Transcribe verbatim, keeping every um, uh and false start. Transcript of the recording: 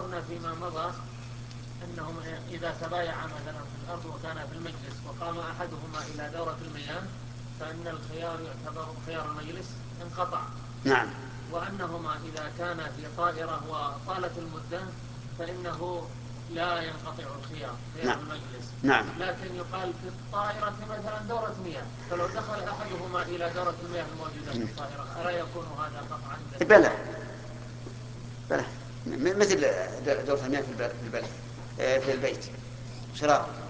ذكرنا فيما مضى أنهم إذا تبايع مثلا في الأرض وكان في المجلس وقام أحدهما إلى دورة المياه فإن الخيار يعتبر خيار المجلس انقطع. نعم. وأنهما إذا كان في طائرة وطالت المدة فإنه لا ينقطع الخيار خيار نعم. المجلس. نعم. لكن يقال في الطائرة مثلا دورة مياه، فلو دخل أحدهما إلى دورة المياه الموجودة في الطائرة ألا يكون هذا قطعا؟ بلى بلى مثل دورة المياه في البلد في البيت شراب.